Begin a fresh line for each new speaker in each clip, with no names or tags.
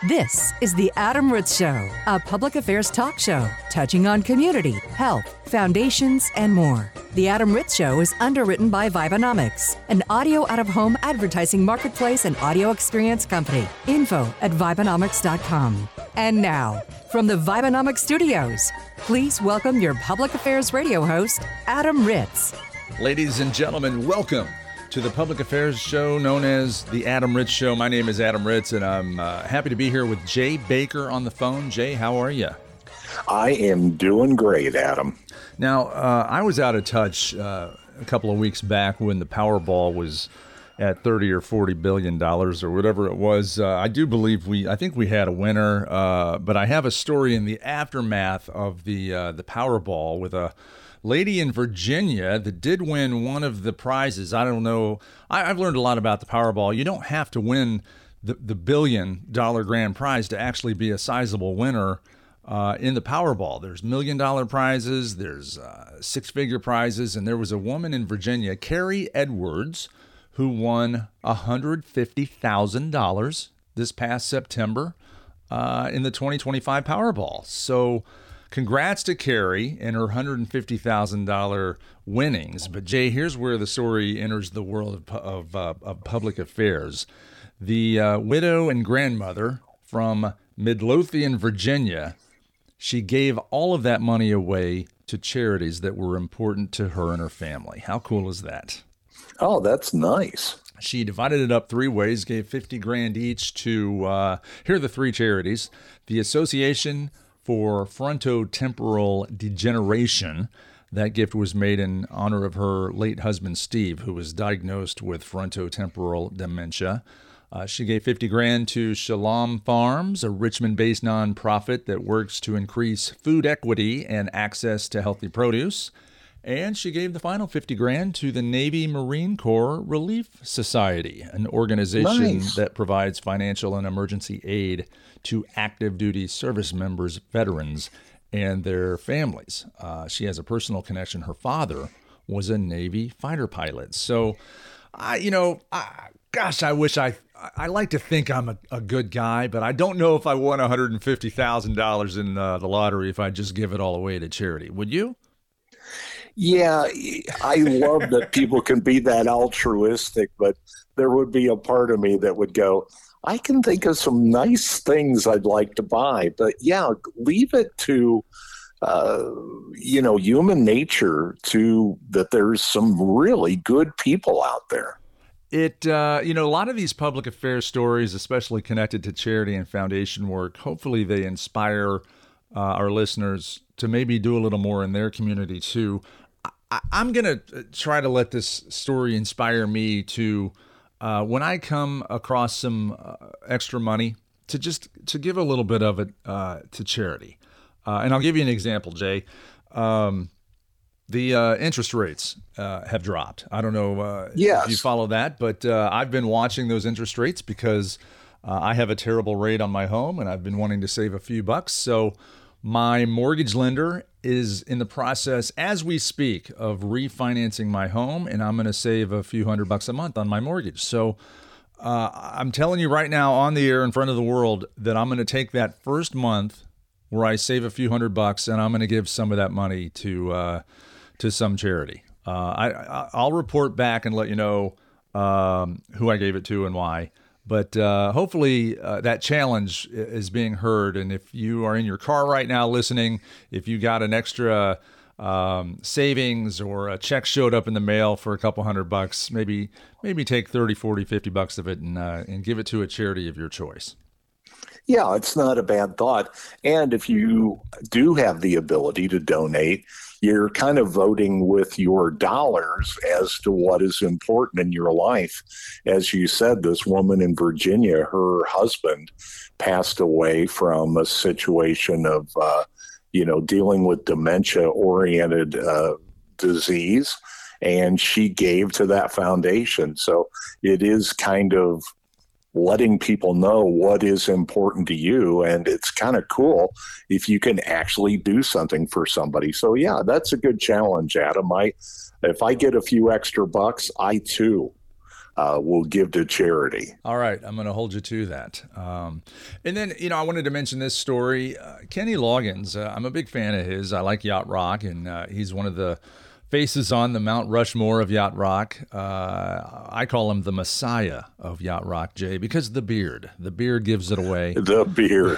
This is The Adam Ritz Show, a public affairs talk show touching on community, health, foundations, and more. The Adam Ritz Show is underwritten by Vibenomics, an audio out-of-home advertising marketplace and audio experience company. Info@Vibenomics.com. And now, from the Vibenomics studios, please welcome your public affairs radio host, Adam Ritz.
Ladies and gentlemen, welcome to the public affairs show known as The Adam Ritz Show. My name is Adam Ritz, and I'm happy to be here with Jay Baker on the phone. Jay, how are you?
I am doing great, Adam.
Now, I was out of touch a couple of weeks back when the Powerball was at $30 or $40 billion or whatever it was. I do believe I think we had a winner, but I have a story in the aftermath of the Powerball with a lady in Virginia that did win one of the prizes. I don't know. I've learned a lot about the Powerball. You don't have to win the $1 billion grand prize to actually be a sizable winner in the Powerball. There's $1 million prizes, there's six-figure prizes, and there was a woman in Virginia, Carrie Edwards, who won $150,000 this past September in the 2025 Powerball. So congrats to Carrie and her $150,000 winnings. But Jay, here's where the story enters the world of public affairs. The widow and grandmother from Midlothian, Virginia, she gave all of that money away to charities that were important to her and her family. How cool is that?
Oh, that's nice.
She divided it up three ways, gave $50,000 each to, here are the three charities: the Association for Frontotemporal Degeneration. That gift was made in honor of her late husband, Steve, who was diagnosed with frontotemporal dementia. She gave $50,000 to Shalom Farms, a Richmond-based nonprofit that works to increase food equity and access to healthy produce. And she gave the final $50,000 to the Navy Marine Corps Relief Society, an organization that provides financial and emergency aid to active duty service members, veterans, and their families. She has a personal connection. Her father was a Navy fighter pilot. So, I wish I like to think I'm a good guy, but I don't know if I won $150,000 in the lottery if I just give it all away to charity. Would you?
Yeah, I love that people can be that altruistic, but there would be a part of me that would go, I can think of some nice things I'd like to buy. But yeah, leave it to, human nature to that there's some really good people out there.
A lot of these public affairs stories, especially connected to charity and foundation work, hopefully they inspire our listeners to maybe do a little more in their community too. I'm going to try to let this story inspire me to, when I come across some extra money, to give a little bit of it to charity. And I'll give you an example, Jay. The interest rates have dropped. I don't know if you follow that, but I've been watching those interest rates because I have a terrible rate on my home and I've been wanting to save a few bucks. So my mortgage lender is in the process, as we speak, of refinancing my home, and I'm going to save a few $100 a month on my mortgage. So I'm telling you right now on the air in front of the world that I'm going to take that first month where I save a few $100 and I'm going to give some of that money to some charity. I'll report back and let you know who I gave it to and why. But hopefully that challenge is being heard. And if you are in your car right now listening, if you got an extra savings or a check showed up in the mail for a couple $100, maybe take 30, 40, $50 of it and give it to a charity of your choice.
Yeah, it's not a bad thought. And if you do have the ability to donate, you're kind of voting with your dollars as to what is important in your life. As you said, this woman in Virginia, her husband passed away from a situation of, dealing with dementia-oriented disease, and she gave to that foundation. So it is kind of letting people know what is important to you. And it's kind of cool if you can actually do something for somebody. So yeah, that's a good challenge, Adam. If I get a few extra bucks, I too will give to charity.
All right, I'm going to hold you to that. And then, I wanted to mention this story. Kenny Loggins, I'm a big fan of his. I like yacht rock, and he's one of the faces on the Mount Rushmore of yacht rock. I call him the Messiah of yacht rock, Jay, because the beard gives it away.
The beard.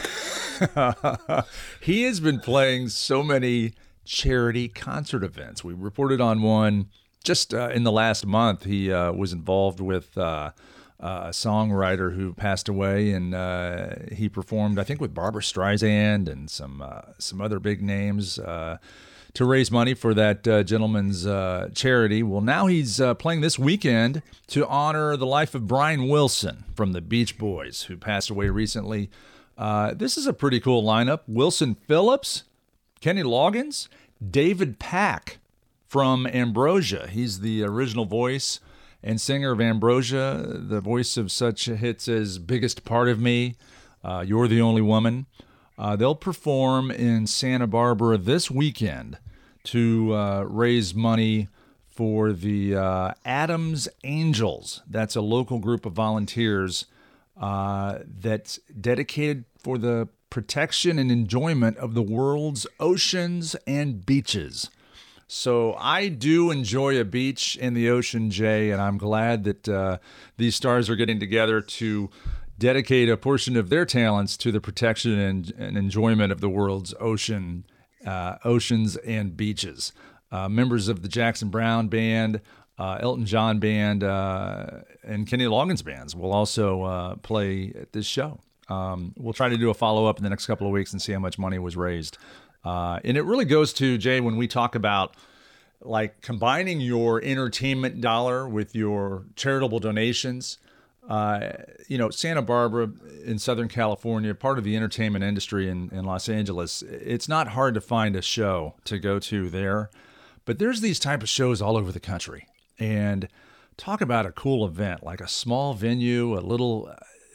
He has been playing so many charity concert events. We reported on one just in the last month. He was involved with a songwriter who passed away, and he performed, I think, with Barbra Streisand and some other big names to raise money for that gentleman's charity. Well, now he's playing this weekend to honor the life of Brian Wilson from the Beach Boys, who passed away recently. This is a pretty cool lineup. Wilson Phillips, Kenny Loggins, David Pack from Ambrosia. He's the original voice and singer of Ambrosia, the voice of such hits as Biggest Part of Me, You're the Only Woman. They'll perform in Santa Barbara this weekend to raise money for the Adams Angels. That's a local group of volunteers that's dedicated for the protection and enjoyment of the world's oceans and beaches. So I do enjoy a beach and the ocean, Jay, and I'm glad that these stars are getting together to dedicate a portion of their talents to the protection and enjoyment of the world's oceans and beaches. Members of the Jackson Browne Band, Elton John Band, and Kenny Loggins bands will also play at this show. We'll try to do a follow-up in the next couple of weeks and see how much money was raised. And it really goes to, Jay, when we talk about like combining your entertainment dollar with your charitable donations. Santa Barbara in Southern California, part of the entertainment industry in Los Angeles, it's not hard to find a show to go to there. But there's these type of shows all over the country. And talk about a cool event, like a small venue, a little,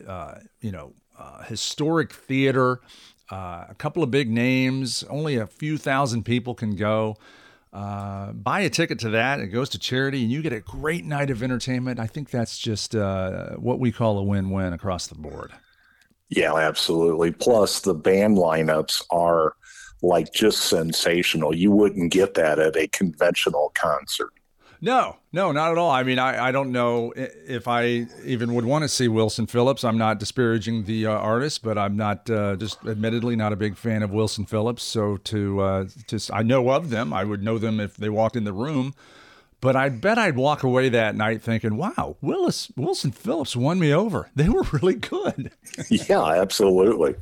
historic theater, a couple of big names, only a few thousand people can go. Buy a ticket to that. It goes to charity, and you get a great night of entertainment. I think that's just what we call a win-win across the board.
Yeah, absolutely. Plus, the band lineups are like just sensational. You wouldn't get that at a conventional concert.
No, not at all. I mean, I don't know if I even would want to see Wilson Phillips. I'm not disparaging the artist, but I'm not just admittedly not a big fan of Wilson Phillips. So I know of them. I would know them if they walked in the room. But I bet I'd walk away that night thinking, wow, Wilson Phillips won me over. They were really good.
Yeah, absolutely.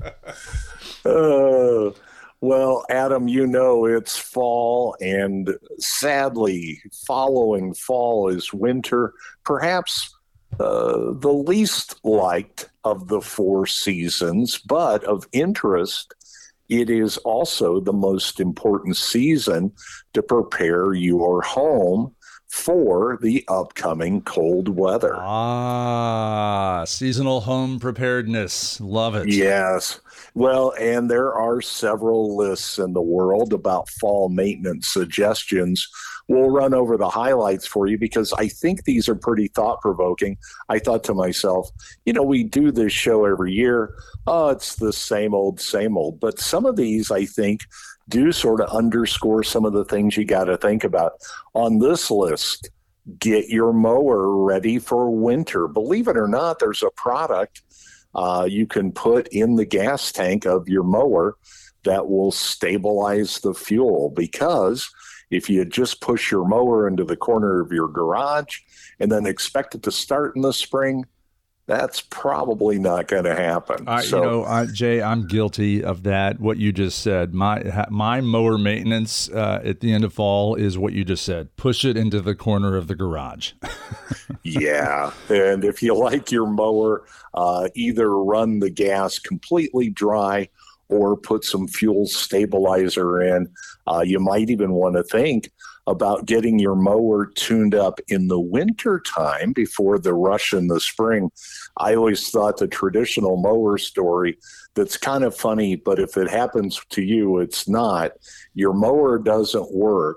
Well, Adam, it's fall, and sadly, following fall is winter, perhaps the least liked of the four seasons, but of interest, it is also the most important season to prepare your home for the upcoming cold weather.
Seasonal home preparedness. Love it.
Yes. Well, and there are several lists in the world about fall maintenance suggestions. We'll run over the highlights for you because I think these are pretty thought-provoking. I thought to myself, we do this show every year. Oh, it's the same old. But some of these, I think, do sort of underscore some of the things you got to think about. On this list, get your mower ready for winter. Believe it or not, there's a product you can put in the gas tank of your mower that will stabilize the fuel, because if you just push your mower into the corner of your garage and then expect it to start in the spring, that's probably not going to happen.
Jay, I'm guilty of that. What you just said, my mower maintenance at the end of fall is what you just said. Push it into the corner of the garage.
Yeah, and if you like your mower, either run the gas completely dry or put some fuel stabilizer in. You might even want to think about getting your mower tuned up in the winter time before the rush in the spring. I always thought the traditional mower story that's kind of funny, but if it happens to you, it's not. Your mower doesn't work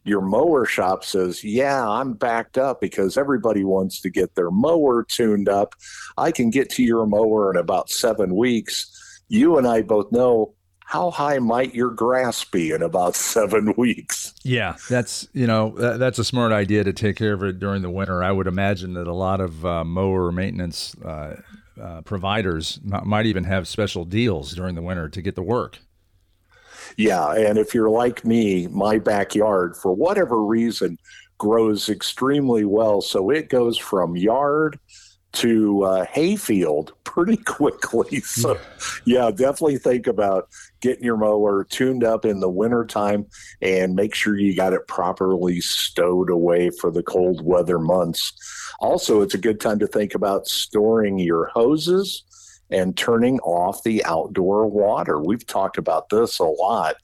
your mower shop says, yeah, I'm backed up because everybody wants to get their mower tuned up. I can get to your mower in about 7 weeks. You and I both know, how high might your grass be in about 7 weeks?
Yeah, that's a smart idea to take care of it during the winter. I would imagine that a lot of mower maintenance providers might even have special deals during the winter to get the work.
Yeah, and if you're like me, my backyard, for whatever reason, grows extremely well. So it goes from yard to hayfield pretty quickly. So, yeah, definitely think about getting your mower tuned up in the wintertime and make sure you got it properly stowed away for the cold weather months. Also, it's a good time to think about storing your hoses and turning off the outdoor water. We've talked about this a lot.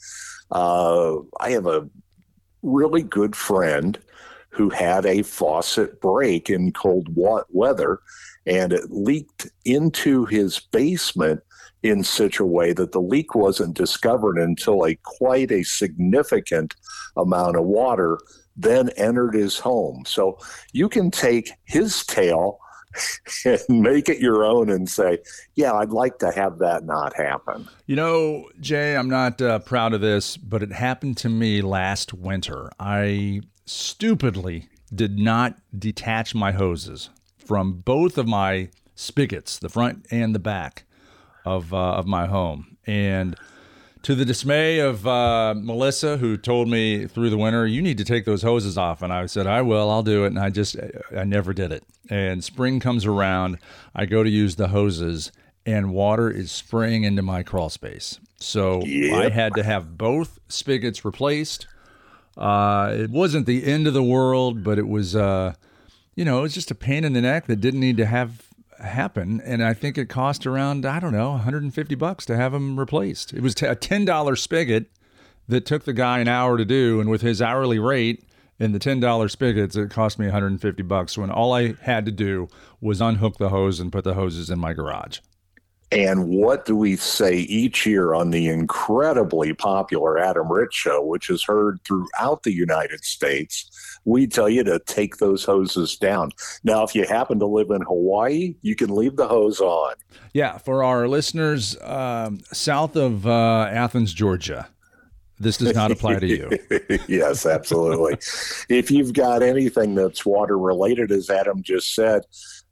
I have a really good friend who had a faucet break in cold weather, and it leaked into his basement in such a way that the leak wasn't discovered until quite a significant amount of water then entered his home. So you can take his tale and make it your own and say, yeah, I'd like to have that not happen.
Jay, I'm not proud of this, but it happened to me last winter. I stupidly did not detach my hoses from both of my spigots, the front and the back of my home. And to the dismay of Melissa, who told me through the winter, you need to take those hoses off. And I said, I will, I'll do it. And I never did it. And spring comes around, I go to use the hoses, and water is spraying into my crawl space. So I had to have both spigots replaced. It wasn't the end of the world, but it was, it was just a pain in the neck that didn't need to happen. And I think it cost around, $150 to have them replaced. It was a $10 spigot that took the guy an hour to do. And with his hourly rate and the $10 spigots, it cost me $150 when all I had to do was unhook the hose and put the hoses in my garage.
And what do we say each year on the incredibly popular Adam Ritz Show, which is heard throughout the United States? We tell you to take those hoses down. Now, if you happen to live in Hawaii, you can leave the hose on.
Yeah, for our listeners south of Athens, Georgia, this does not apply to you.
Yes, absolutely. If you've got anything that's water related, as Adam just said,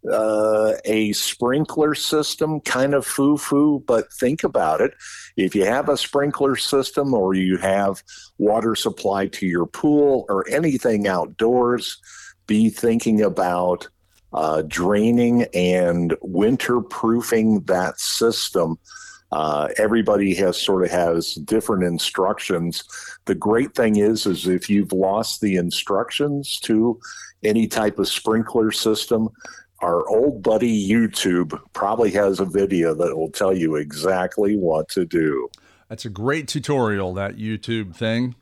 a sprinkler system, kind of foo-foo, but think about it. If you have a sprinkler system or you have water supply to your pool or anything outdoors, be thinking about draining and winter-proofing that system. Everybody has different instructions. The great thing is if you've lost the instructions to any type of sprinkler system, our old buddy YouTube probably has a video that will tell you exactly what to do.
That's a great tutorial, that YouTube thing.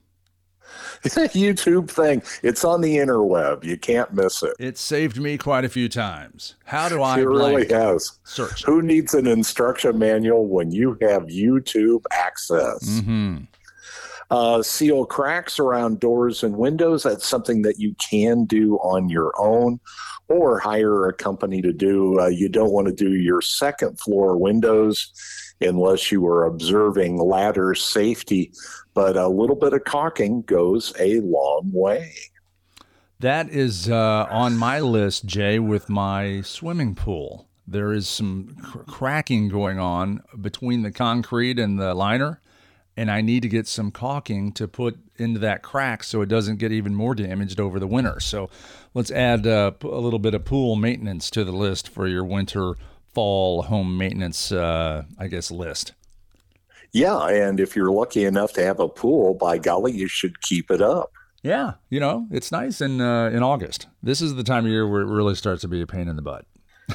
YouTube thing. It's on the interweb. You can't miss it.
It saved me quite a few times. How do I
It really has.
Search?
Who needs an instruction manual when you have YouTube access?
Mm-hmm.
Seal cracks around doors and windows. That's something that you can do on your own or hire a company to do. You don't want to do your second floor windows unless you are observing ladder safety, but a little bit of caulking goes a long way.
That is on my list, Jay, with my swimming pool. There is some cracking going on between the concrete and the liner, and I need to get some caulking to put into that crack so it doesn't get even more damaged over the winter. So let's add a little bit of pool maintenance to the list for your winter, fall home maintenance, list.
Yeah, and if you're lucky enough to have a pool, by golly, you should keep it up.
Yeah, it's nice in August. This is the time of year where it really starts to be a pain in the butt.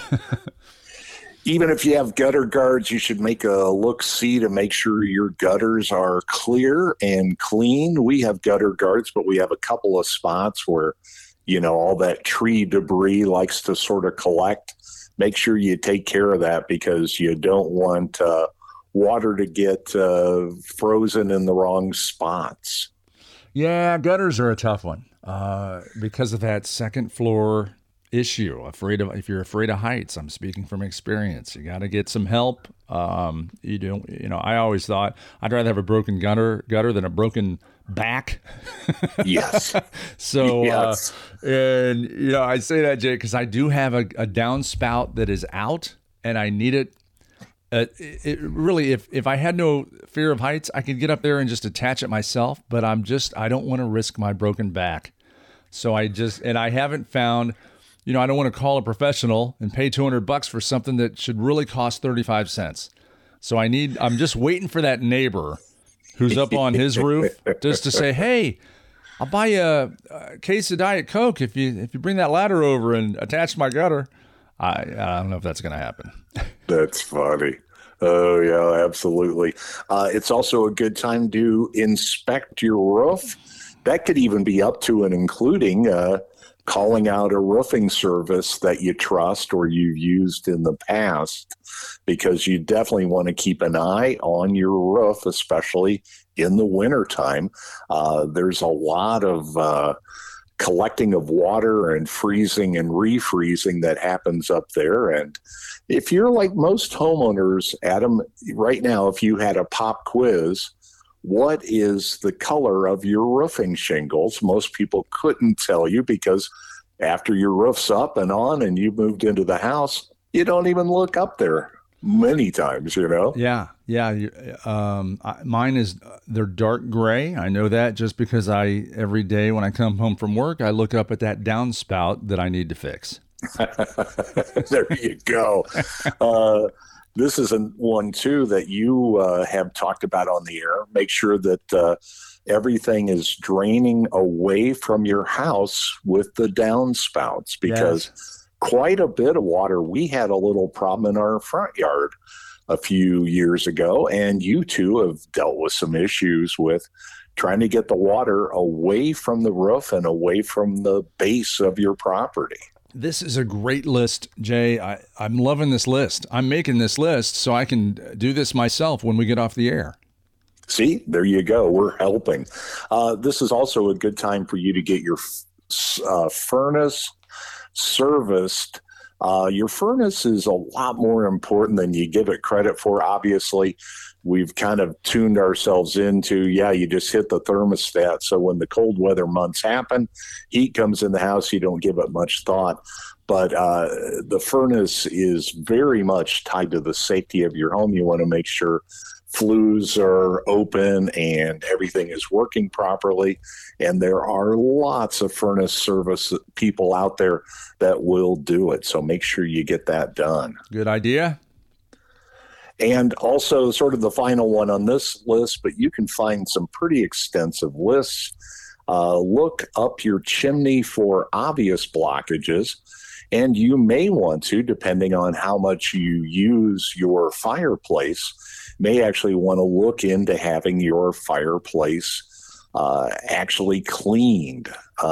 Even if you have gutter guards, you should make a look-see to make sure your gutters are clear and clean. We have gutter guards, but we have a couple of spots where, all that tree debris likes to sort of collect. Make sure you take care of that because you don't want water to get frozen in the wrong spots.
Yeah, gutters are a tough one because of that second floor issue. If you're afraid of heights, I'm speaking from experience. You got to get some help. I always thought I'd rather have a broken gutter than a broken back.
Yes.
So,
yes.
I say that, Jay, because I do have a downspout that is out, and I need it. It really, if I had no fear of heights, I could get up there and just attach it myself. But I don't want to risk my broken back. So I haven't found. I don't want to call a professional and pay $200 for something that should really cost 35 cents. So I'm just waiting for that neighbor who's up on his roof just to say, hey, I'll buy you a case of Diet Coke if you bring that ladder over and attach my gutter. I don't know if that's going to happen.
That's funny. Oh, yeah, absolutely. It's also a good time to inspect your roof. That could even be up to and including calling out a roofing service that you trust or you've used in the past, because you definitely want to keep an eye on your roof, especially in the wintertime. There's a lot of collecting of water and freezing and refreezing that happens up there. And if you're like most homeowners, Adam, right now, if you had a pop quiz, what is the color of your roofing shingles? Most people couldn't tell you, because after your roof's up and on and you moved into the house, you don't even look up there many times,
Yeah. Mine they're dark gray. I know that just because every day when I come home from work, I look up at that downspout that I need to fix.
There you go. This is one, too, that you have talked about on the air. Make sure that everything is draining away from your house with the downspouts, because quite a bit of water. We had a little problem in our front yard a few years ago, and you, too, have dealt with some issues with trying to get the water away from the roof and away from the base of your property.
This is a great list, Jay. I'm loving this list. I'm making this list so I can do this myself when we get off the air.
See, there you go. We're helping. This is also a good time for you to get your furnace serviced. Your furnace is a lot more important than you give it credit for. Obviously, we've kind of tuned ourselves into, you just hit the thermostat. So when the cold weather months happen, heat comes in the house, you don't give it much thought. But the furnace is very much tied to the safety of your home. You want to make sure flues are open and everything is working properly. And there are lots of furnace service people out there that will do it. So make sure you get that done.
Good idea.
And also sort of the final one on this list, but you can find some pretty extensive lists. Look up your chimney for obvious blockages. And you may want to, depending on how much you use your fireplace, may actually want to look into having your fireplace actually cleaned.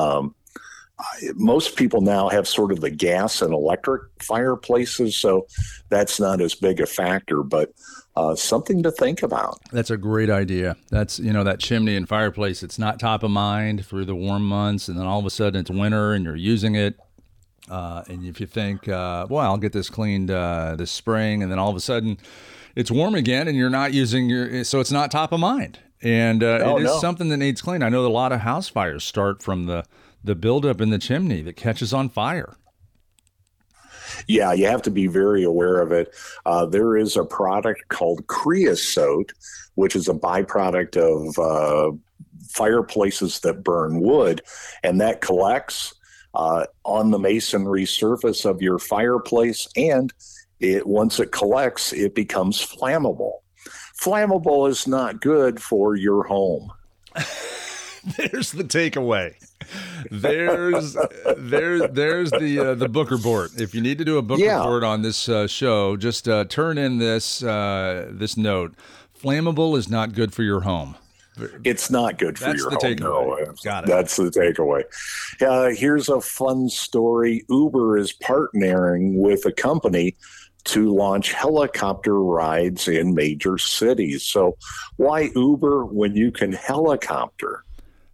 Most people now have sort of the gas and electric fireplaces, so that's not as big a factor, but something to think about.
That's a great idea. That's, that chimney and fireplace, it's not top of mind through the warm months, and then all of a sudden it's winter and you're using it. And if you think, I'll get this cleaned this spring, and then all of a sudden it's warm again and you're not using so it's not top of mind. And it is something that needs cleaned. I know a lot of house fires start from the buildup in the chimney that catches on fire.
Yeah, you have to be very aware of it. There is a product called creosote, which is a byproduct of fireplaces that burn wood, and that collects on the masonry surface of your fireplace, and once it collects, it becomes flammable. Flammable is not good for your home.
There's the takeaway. There's the book report. If you need to do a book report on this show, just turn in this note. Flammable is not good for your home.
It's not good for your home.
That's the takeaway.
No,
Got it.
That's the takeaway. Here's a fun story. Uber is partnering with a company to launch helicopter rides in major cities. So why Uber when you can helicopter?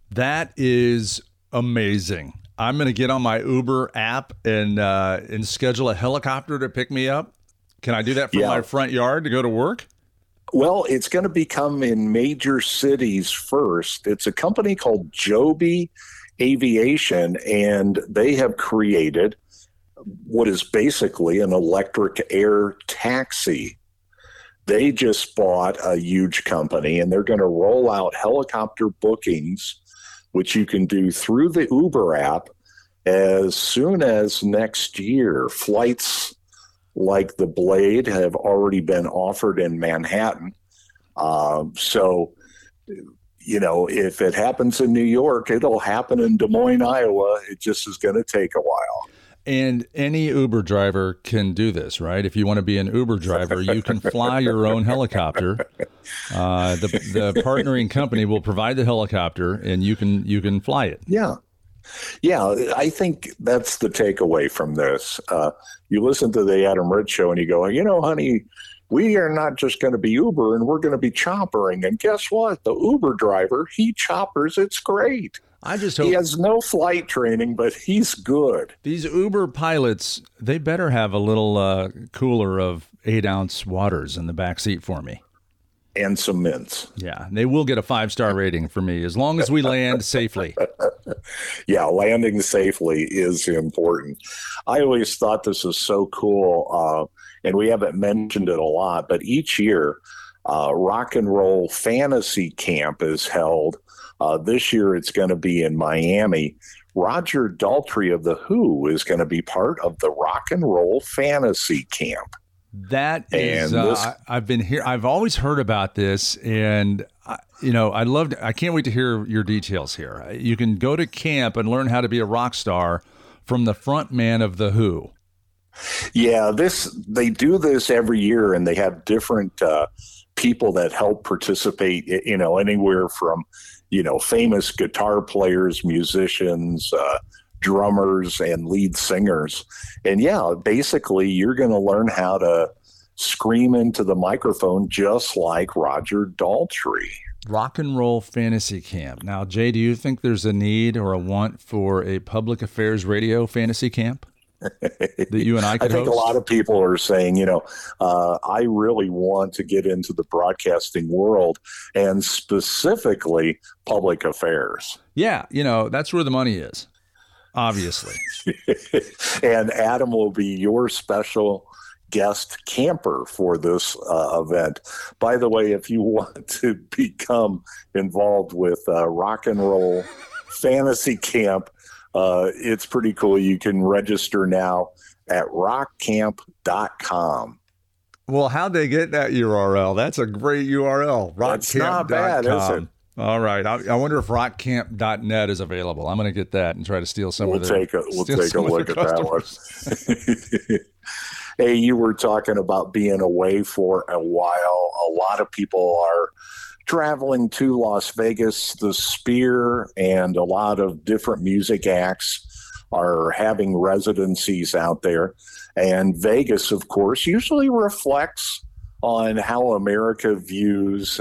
That is amazing. I'm going to get on my Uber app and schedule a helicopter to pick me up. Can I do that from my front yard to go to work?
Well, it's going to become in major cities first. It's a company called Joby Aviation, and they have created what is basically an electric air taxi. They just bought a huge company, and they're going to roll out helicopter bookings, which you can do through the Uber app as soon as next year. Flights like the Blade have already been offered in Manhattan. So, if it happens in New York, it'll happen in Des Moines, Iowa. It just is going to take a while.
And any Uber driver can do this, right? If you want to be an Uber driver, you can fly your own helicopter. The partnering company will provide the helicopter, and you can fly it.
Yeah. I think that's the takeaway from this. You listen to the Adam Ritz Show, and you go, honey, we are not just going to be Uber, and we're going to be choppering. And guess what? The Uber driver, he choppers. It's great.
I just hope
he has no flight training, but he's good.
These Uber pilots, they better have a little cooler of 8-ounce waters in the back seat for me.
And some mints.
Yeah, they will get a 5-star rating for me as long as we land safely.
Yeah, landing safely is important. I always thought this was so cool, and we haven't mentioned it a lot, but each year, Rock and Roll Fantasy Camp is held. This year it's going to be in Miami. Roger Daltrey of The Who is going to be part of the Rock and Roll Fantasy Camp.
That is, I've been here. I've always heard about this, and I can't wait to hear your details here. You can go to camp and learn how to be a rock star from the front man of The Who.
Yeah, they do this every year, and they have different people that help participate. Anywhere from famous guitar players, musicians, drummers, and lead singers. And basically you're going to learn how to scream into the microphone just like Roger Daltrey.
Rock and Roll Fantasy Camp. Now, Jay, do you think there's a need or a want for a public affairs radio fantasy camp that you and I could
host?
A
lot of people are saying, I really want to get into the broadcasting world, and specifically public affairs.
Yeah, that's where the money is. Obviously.
And Adam will be your special guest camper for this event. By the way, if you want to become involved with Rock and Roll Fantasy Camp, it's pretty cool. You can register now at rockcamp.com.
Well, how'd they get that URL? That's a great URL.
That's not bad, is it?
All right. I wonder if rockcamp.net is available. I'm going to get that and try to steal some of their
We'll take a look at that one. Hey, you were talking about being away for a while. A lot of people are traveling to Las Vegas. The Sphere and a lot of different music acts are having residencies out there. And Vegas, of course, usually reflects on how America views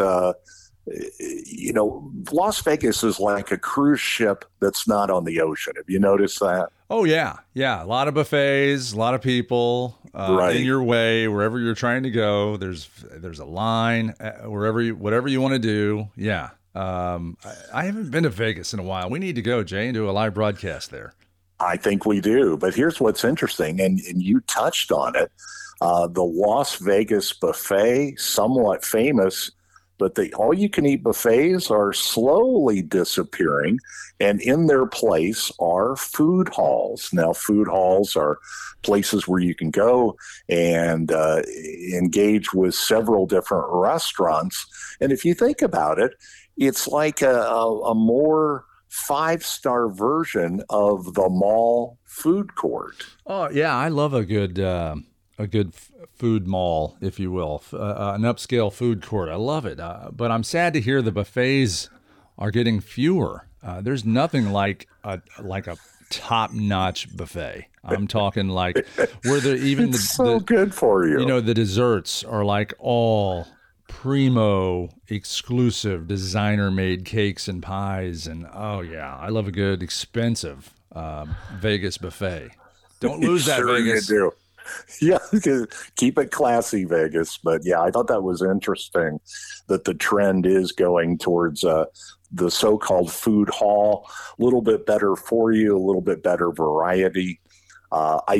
Las Vegas is like a cruise ship that's not on the ocean. Have you noticed that?
Oh, yeah. Yeah. A lot of buffets, a lot of people in your way, wherever you're trying to go. There's a line, whatever you want to do. Yeah. I haven't been to Vegas in a while. We need to go, Jay, and do a live broadcast there.
I think we do. But here's what's interesting, and you touched on it. The Las Vegas buffet, somewhat famous, but the all-you-can-eat buffets are slowly disappearing, and in their place are food halls. Now, food halls are places where you can go and engage with several different restaurants. And if you think about it, it's like a more five-star version of the mall food court.
Oh, yeah, I love a good food mall, if you will, an upscale food court. I love it. But I'm sad to hear the buffets are getting fewer. There's nothing like a top-notch buffet. I'm talking like where
it's so good for you.
The desserts are like all primo, exclusive, designer-made cakes and pies. And, oh, yeah, I love a good, expensive Vegas buffet. Don't lose that,
sure
Vegas.
You do. Yeah, keep it classy, Vegas. But yeah, I thought that was interesting that the trend is going towards the so-called food hall, a little bit better for you, a little bit better variety. I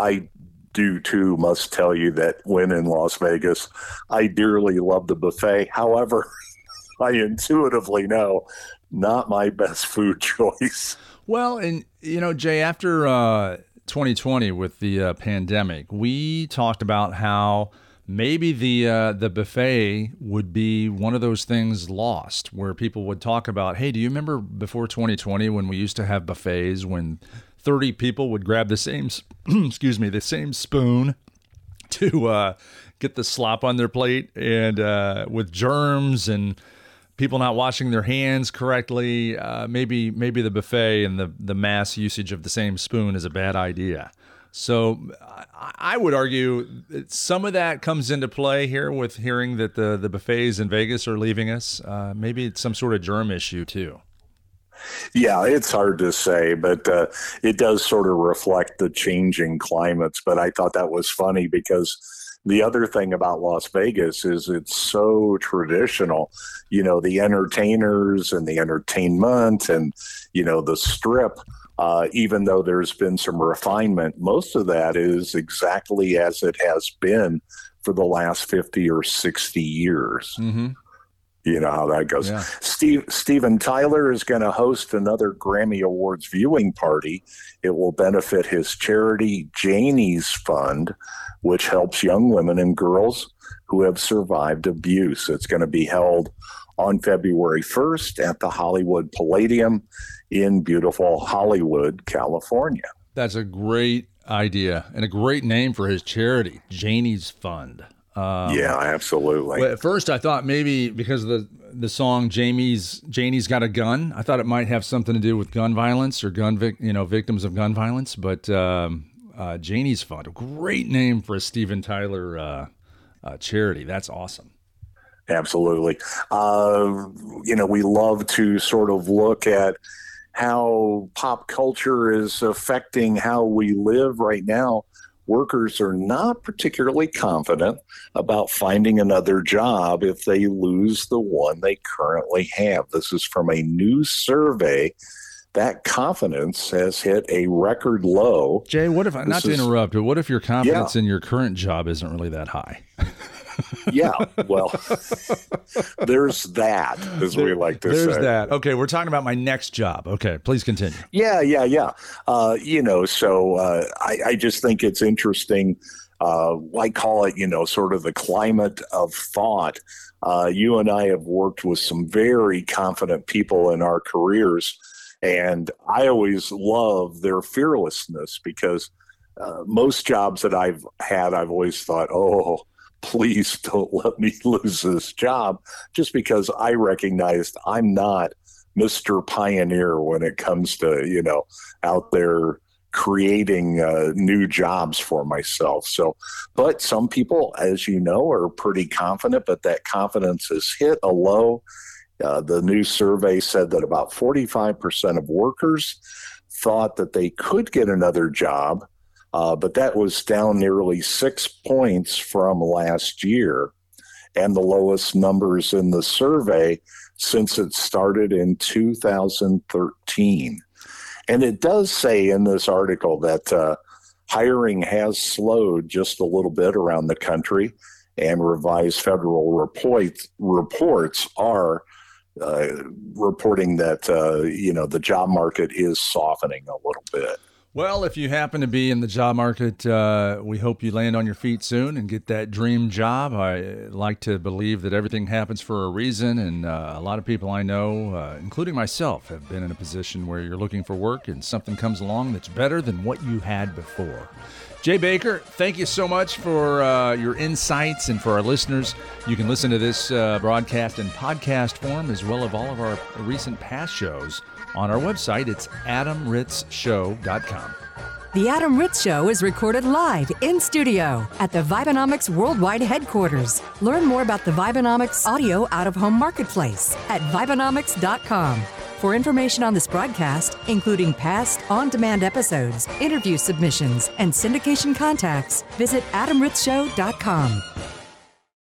do too, must tell you that when in Las Vegas, I dearly love the buffet. However, I intuitively know not my best food choice.
Well, and, Jay, after 2020 with the pandemic, we talked about how maybe the buffet would be one of those things lost, where people would talk about, hey, do you remember before 2020 when we used to have buffets when 30 people would grab the same the same spoon to get the slop on their plate, and with germs and people not washing their hands correctly, maybe the buffet and the mass usage of the same spoon is a bad idea. So I would argue that some of that comes into play here with hearing that the buffets in Vegas are leaving us. Maybe it's some sort of germ issue too.
Yeah, it's hard to say, but it does sort of reflect the changing climates. But I thought that was funny because the other thing about Las Vegas is it's so traditional. The entertainers and the entertainment and, the strip, even though there's been some refinement, most of that is exactly as it has been for the last 50 or 60 years. Mm-hmm. You know how that goes. Yeah. Steven Tyler is going to host another Grammy Awards viewing party. It will benefit his charity, Janie's Fund, which helps young women and girls who have survived abuse. It's going to be held on February 1st at the Hollywood Palladium in beautiful Hollywood, California.
That's a great idea and a great name for his charity, Janie's Fund.
Yeah, absolutely.
Well, at first, I thought maybe because of the song Janie's Got a Gun, I thought it might have something to do with gun violence or victims of gun violence. But Janie's Fund, a great name for a Steven Tyler charity. That's awesome.
Absolutely. We love to sort of look at how pop culture is affecting how we live right now. Workers are not particularly confident about finding another job if they lose the one they currently have. This is from a new survey. That confidence has hit a record low.
Jay, what if, not to interrupt, but what if your confidence in your current job isn't really that high?
Yeah, well, there's that, as we like to say.
There's that. Okay, we're talking about my next job. Okay, please continue.
Yeah. I just think it's interesting. I call it, sort of the climate of thought. You and I have worked with some very confident people in our careers, and I always love their fearlessness because most jobs that I've had, I've always thought, please don't let me lose this job, just because I recognized I'm not Mr. Pioneer when it comes to, out there creating new jobs for myself. So, but some people, as you know, are pretty confident, but that confidence has hit a low. The new survey said that about 45% of workers thought that they could get another job, but that was down nearly 6 points from last year, and the lowest numbers in the survey since it started in 2013. And it does say in this article that hiring has slowed just a little bit around the country, and revised federal reports are reporting that, the job market is softening a little bit.
Well, if you happen to be in the job market, we hope you land on your feet soon and get that dream job. I like to believe that everything happens for a reason, and a lot of people I know, including myself, have been in a position where you're looking for work and something comes along that's better than what you had before. Jay Baker, thank you so much for your insights, and for our listeners, you can listen to this broadcast in podcast form as well as all of our recent past shows on our website. It's adamritzshow.com.
The Adam Ritz Show is recorded live in studio at the Vibenomics Worldwide Headquarters. Learn more about the Vibenomics Audio Out-of-Home Marketplace at Vibenomics.com. For information on this broadcast, including past on-demand episodes, interview submissions, and syndication contacts, visit AdamRitzShow.com.